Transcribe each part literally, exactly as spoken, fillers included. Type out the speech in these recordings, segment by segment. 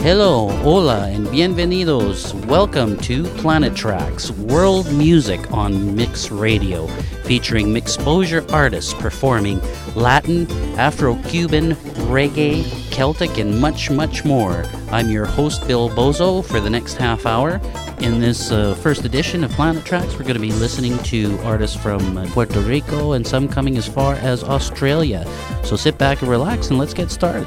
Hello, hola, and bienvenidos. Welcome to Planet Tracks, world music on Mix Radio, featuring Mixposure artists performing Latin, Afro-Cuban, reggae, Celtic, and much, much more. I'm your host, Bill Bozo, for the next half hour. In this uh, first edition of Planet Tracks, we're going to be listening to artists from uh, Puerto Rico and some coming as far as Australia. So sit back and relax, and let's get started.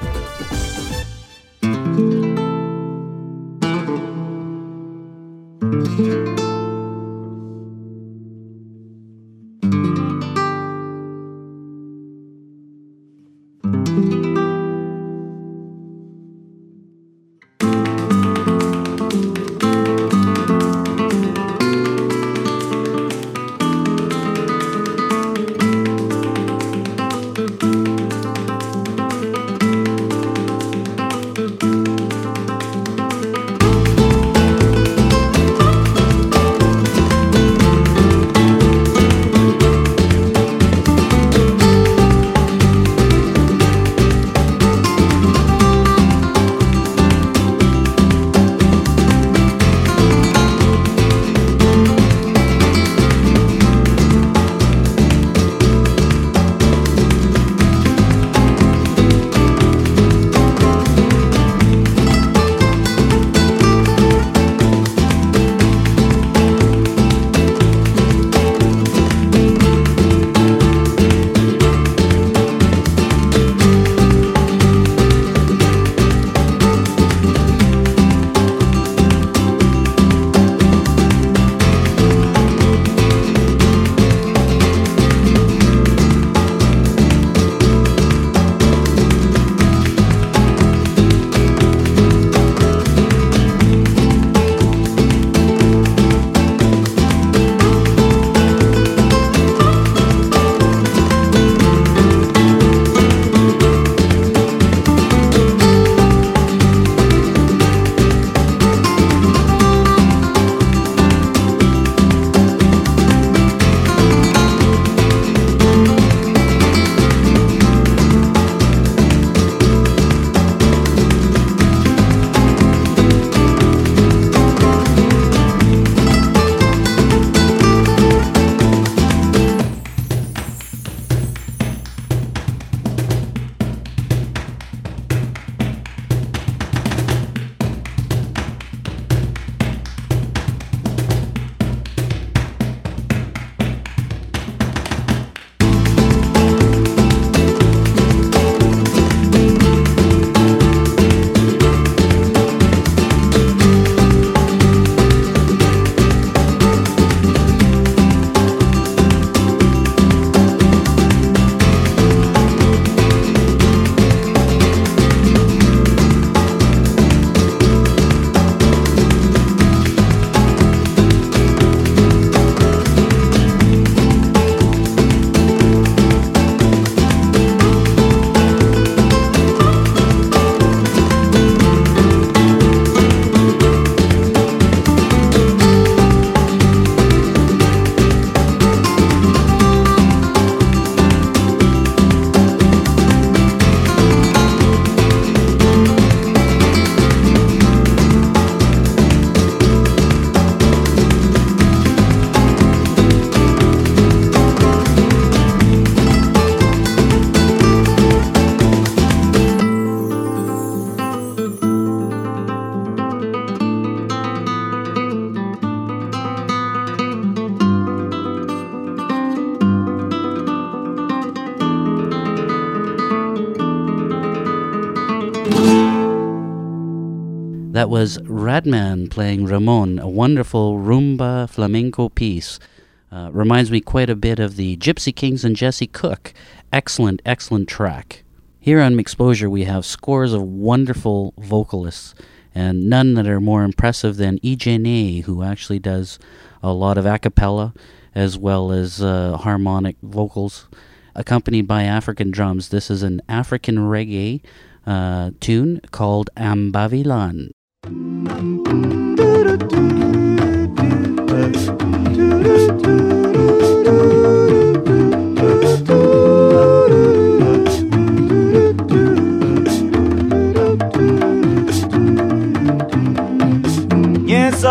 That was Radman playing Ramon, a wonderful rumba flamenco piece. Uh, reminds me quite a bit of the Gypsy Kings and Jesse Cook. Excellent, excellent track. Here on Mixposure we have scores of wonderful vocalists, and none that are more impressive than Ejene, who actually does a lot of a cappella as well as uh, harmonic vocals, accompanied by African drums. This is an African reggae uh, tune called Ambavilan.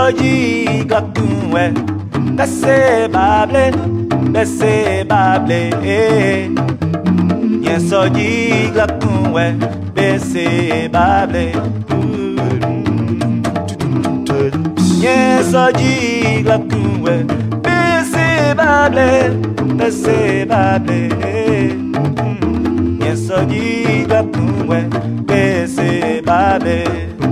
soji glakunwe Bese bable Bese bable Yen soji glakunwe Bese bable Yen soji glakunwe Bese bable Bese bable Yen soji glakunwe Bese bable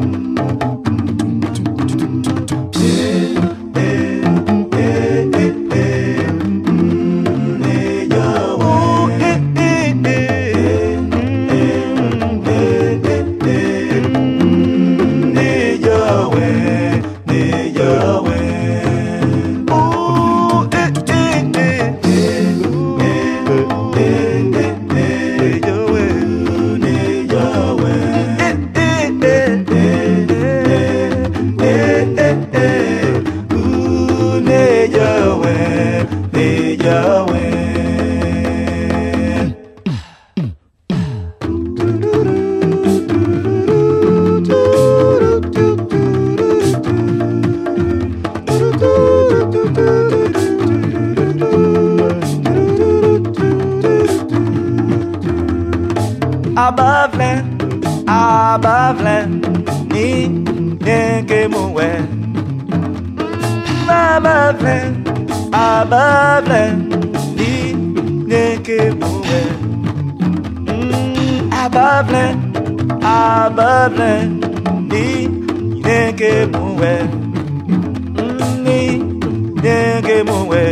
Abavlen, abavlen, ni nenge muwe. Abavlen, abavlen, ni nenge muwe. Abavlen, abavlen, ni nenge muwe. Ni nenge muwe.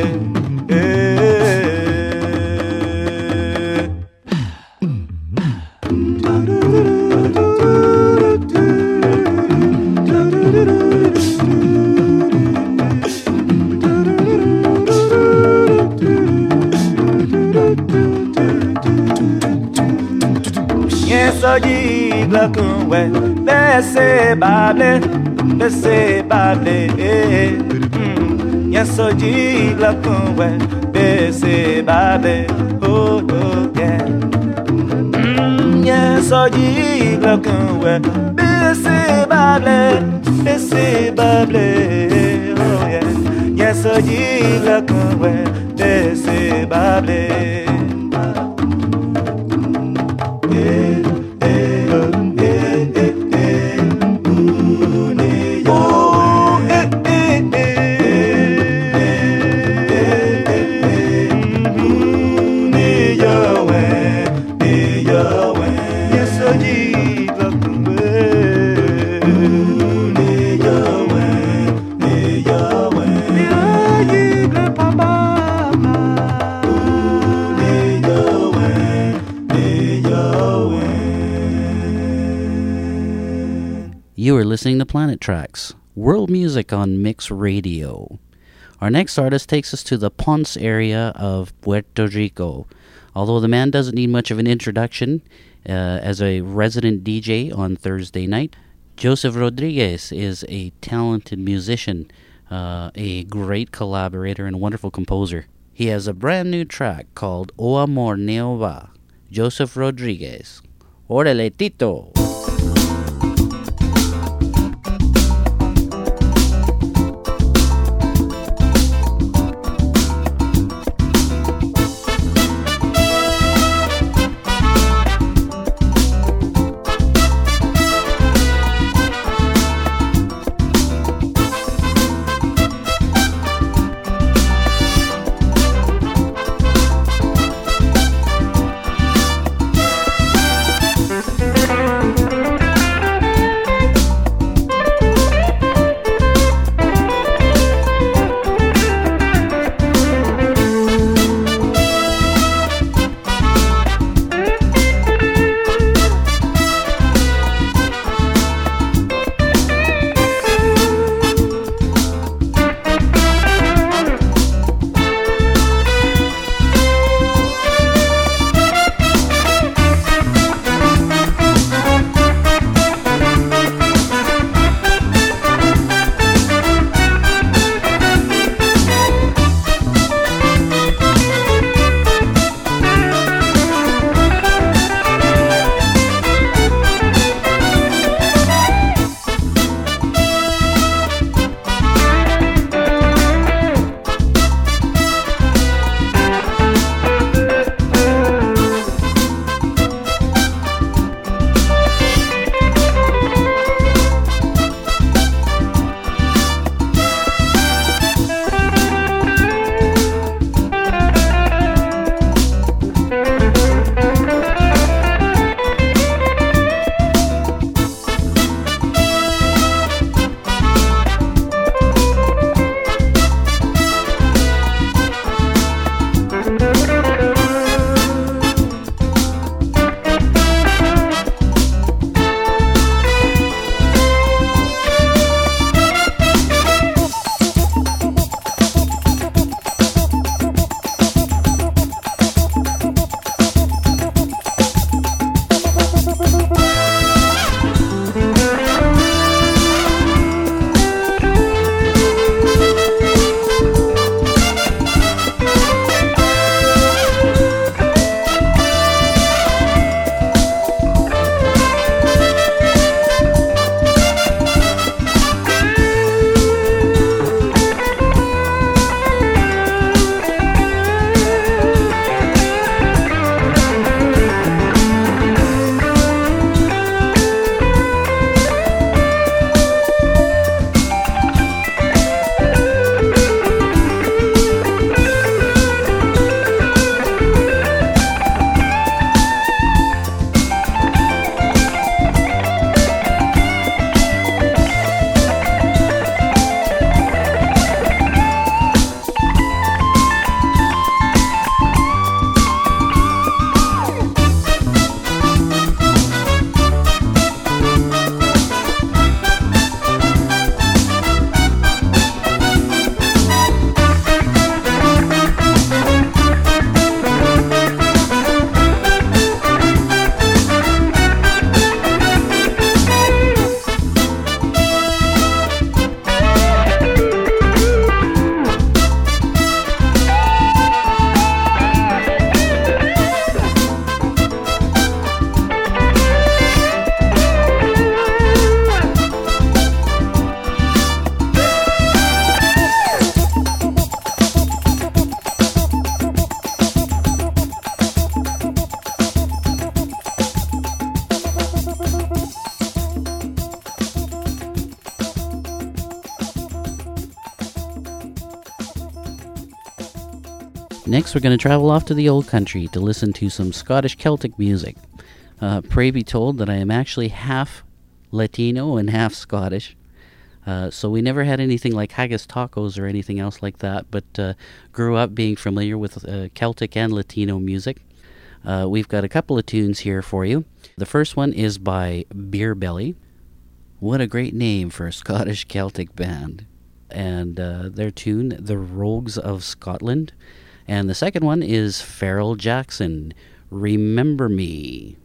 Soji glakunwe, bese bable, bese bable. Yes, soji glakunwe, bese bable. Oh oh yeah. Yes, soji glakunwe, bese bable, bese bable. Oh yeah. Yes, soji glakunwe, bese bable. You are listening to Planet Tracks, world music on Mix Radio. Our next artist takes us to the Ponce area of Puerto Rico. Although the man doesn't need much of an introduction, uh, as a resident D J on Thursday night, Joseph Rodriguez is a talented musician, uh, a great collaborator, and wonderful composer. He has a brand new track called O Amor Neo Va. Joseph Rodriguez. Órale, Tito! Thank you. Next, we're going to travel off to the old country to listen to some Scottish Celtic music. Uh, pray be told that I am actually half Latino and half Scottish. Uh, so we never had anything like haggis tacos or anything else like that, but uh, grew up being familiar with uh, Celtic and Latino music. Uh, we've got a couple of tunes here for you. The first one is by Beer Belly. What a great name for a Scottish Celtic band. And uh, their tune, The Rogues of Scotland. And the second one is Farrell Jackson, Remember Me.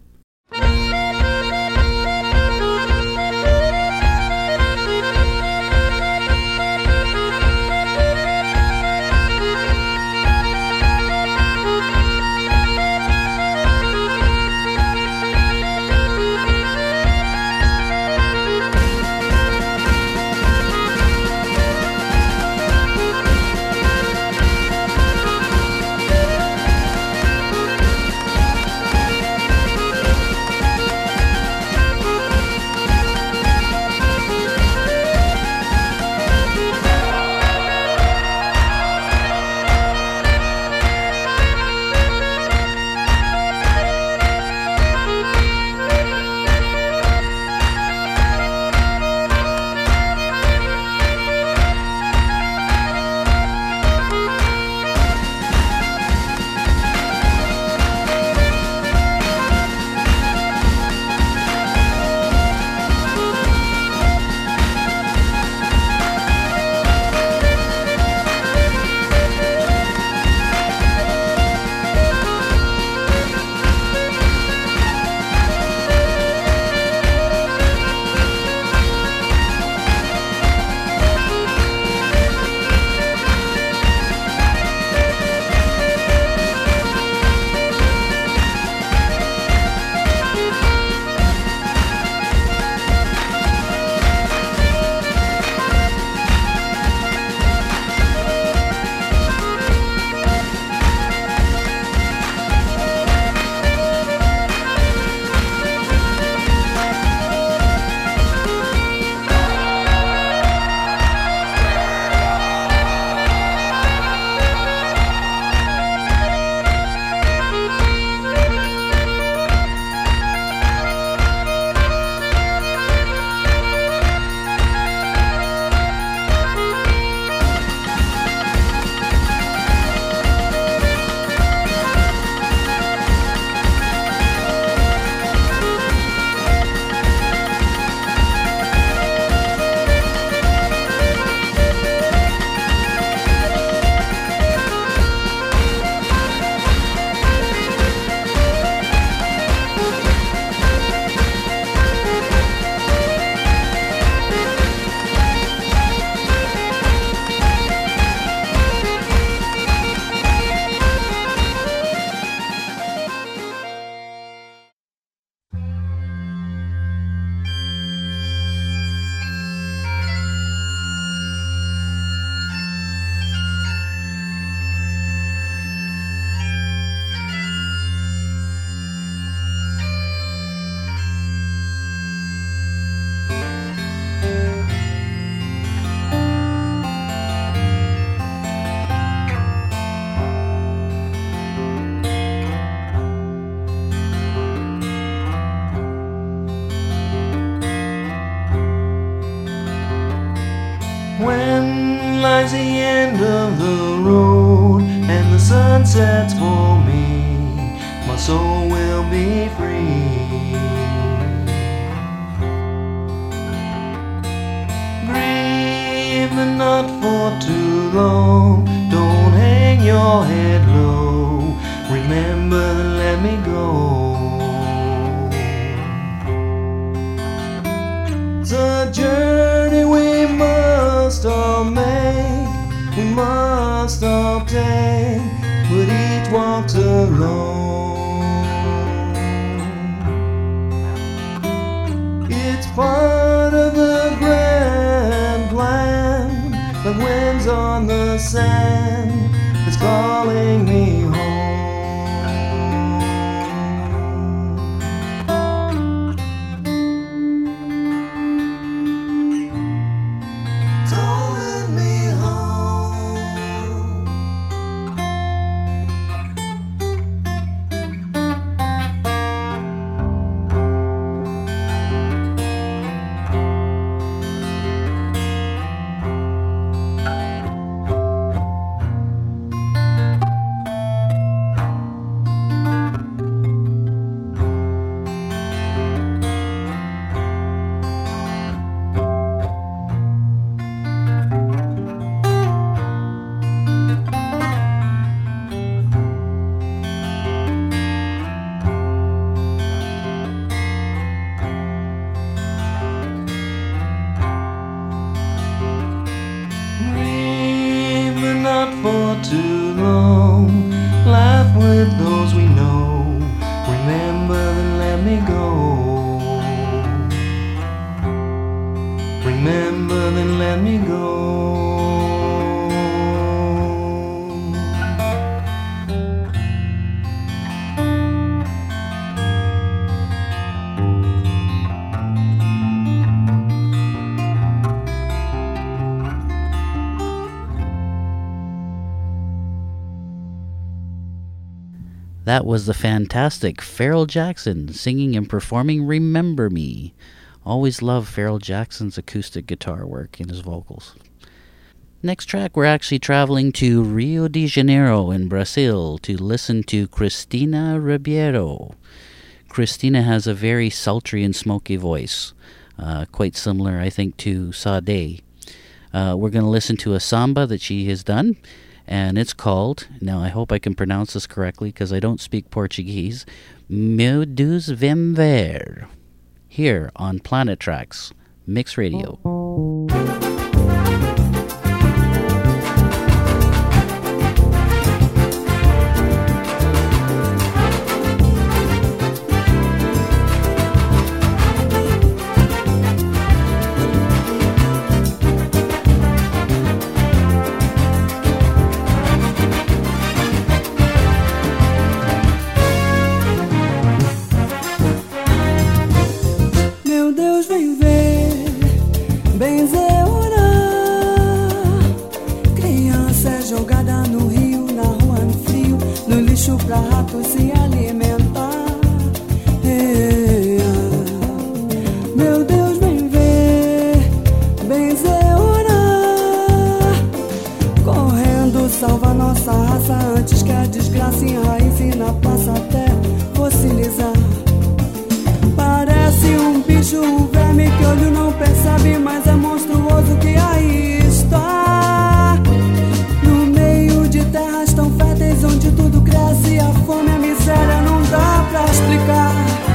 When lies the end of the road and the sun sets for me, my soul will be free. Grieve but not for too long, don't hang your head low, remember to let me go. It's a journey we must all make, we must all take, but each walks alone. It's part of the grand plan, like winds on the sand, it's calling me home. Calling me home. That was the fantastic Pharrell Jackson singing and performing Remember Me. Always love Pharrell Jackson's acoustic guitar work and his vocals. Next track, we're actually traveling to Rio de Janeiro in Brazil to listen to Cristina Ribeiro. Cristina has a very sultry and smoky voice, uh, quite similar, I think, to Sade. Uh, we're going to listen to a samba that she has done, and it's called, now I hope I can pronounce this correctly because I don't speak Portuguese, Meu Deus Vem Ver, here on Planet Tracks Mix Radio. Pra rato se alimentar. Hey, meu Deus, vem ver, benzer, orar. Correndo, salva nossa raça antes que a desgraça enraize na praça até fossilizar. Parece um bicho, um verme que olho não percebe, mas é monstruoso que aí está. No meio de terras tão férteis onde tudo cresce, a fome e a miséria não dá pra explicar.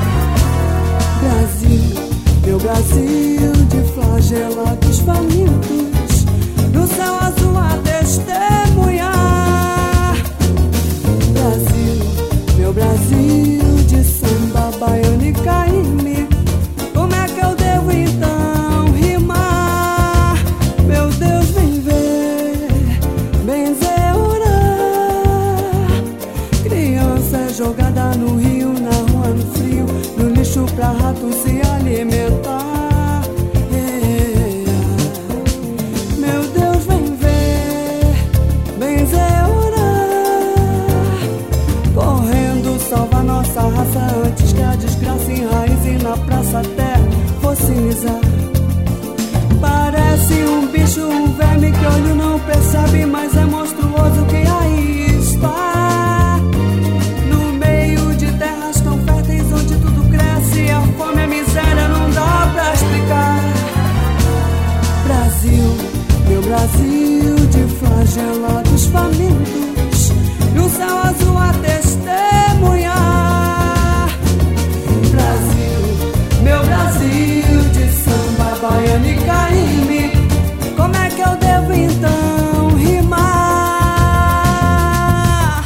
Brasil, meu Brasil de flagelados famintos, no céu azul a testemunhar. Brasil, meu Brasil de samba, baiano e caíme, como é que eu devo então rimar? Meu Deus, vem ver, benzer, orar. Criança é jogada no rio, na rua, no frio, no lixo pra rato se alimentar. Yeah. Meu Deus, vem ver, benzer, orar. Correndo, salva nossa raça antes que a desgraça enraize na praça até fossilizar. Parece um bicho, um verme que olho não percebe, mas é monstruoso que aí está. No meio de terras tão férteis onde tudo cresce, a fome e a miséria não dá pra explicar. Brasil, meu Brasil de flagelados famintos, e o céu azul a testemunhar. Brasil, meu Brasil de samba, baiano e caíme, como é que eu devo então rimar?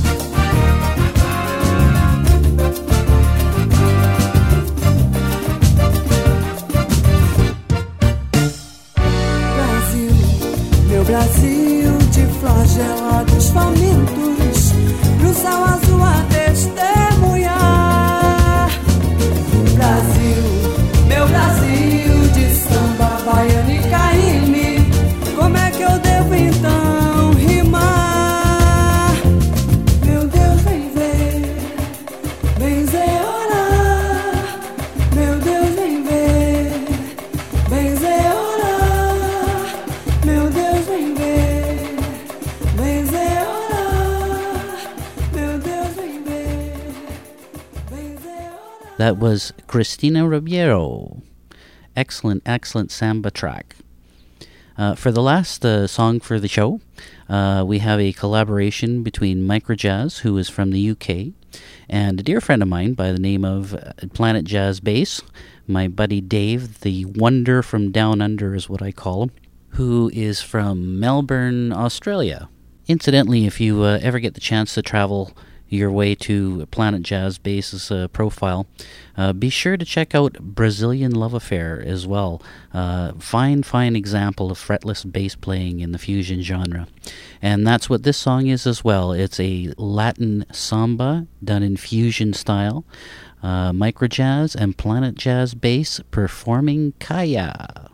Brasil, meu Brasil de flagelados famintos, no céu azul a testemunhar. Brasil, meu Brasil de samba, baiano e caíme, como é que eu devo então rimar? Meu Deus, vem ver, benzer, orar. Meu Deus, vem ver, benzer, orar. Meu Deus, vem ver, benzer, orar. Meu Deus, vem ver, benzer, orar. That was Cristina Ribeiro. Excellent, excellent samba track. Uh, for the last uh, song for the show, uh, we have a collaboration between Microjazz, who is from the U K, and a dear friend of mine by the name of uh, Planet Jazz Bass, my buddy Dave, the wonder from down under is what I call him, who is from Melbourne, Australia. Incidentally, if you uh, ever get the chance to travel your way to Planet Jazz Bass's uh, profile, uh, be sure to check out Brazilian Love Affair as well. Uh, fine, fine example of fretless bass playing in the fusion genre. And that's what this song is as well. It's a Latin samba done in fusion style. Uh, Microjazz and Planet Jazz Bass performing Kaya.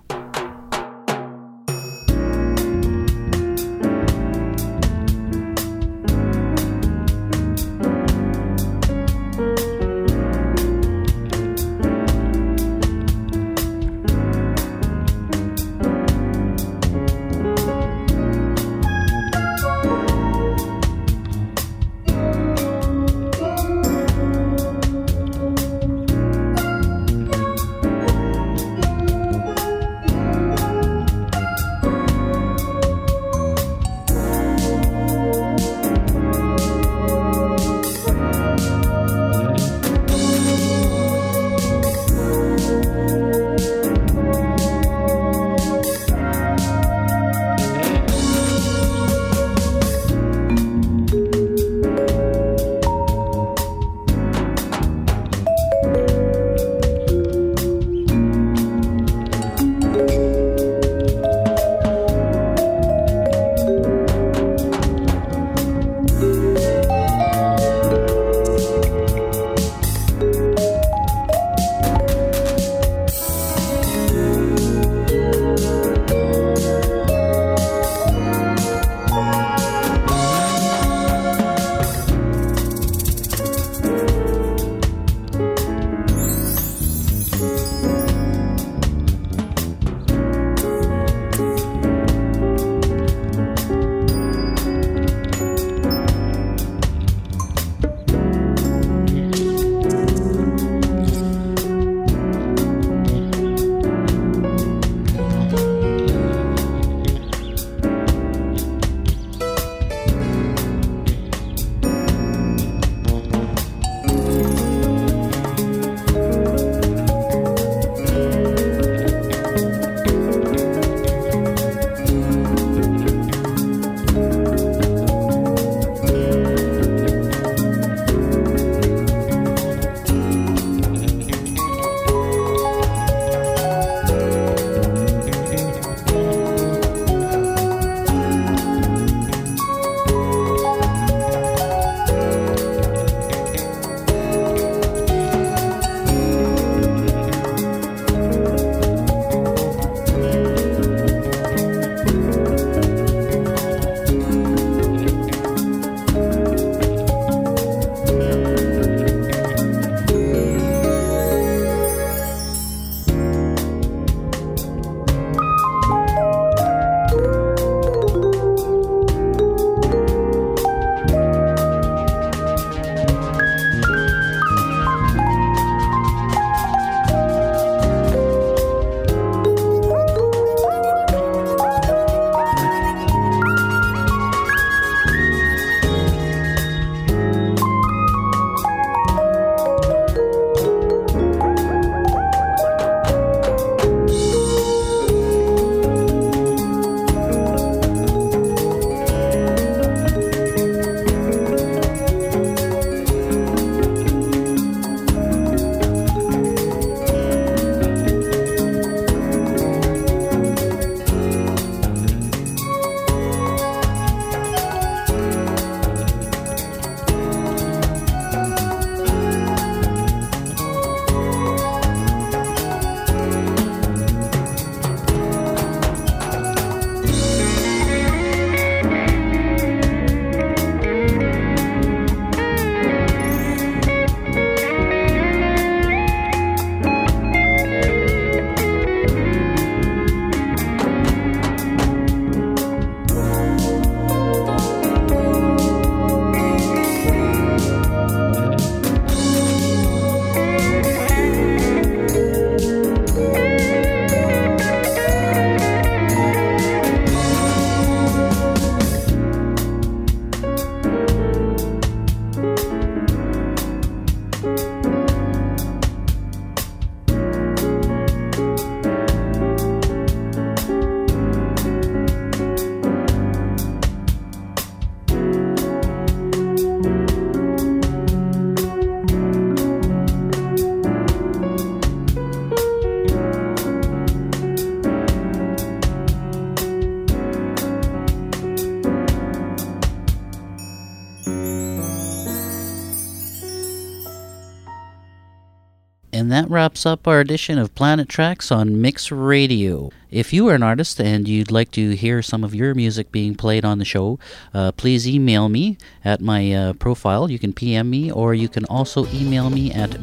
And that wraps up our edition of Planet Tracks on Mix Radio. If you are an artist and you'd like to hear some of your music being played on the show, uh, please email me at my uh, profile. You can P M me, or you can also email me at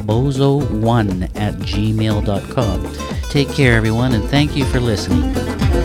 bilbozo one at gmail dot com. Take care, everyone, and thank you for listening.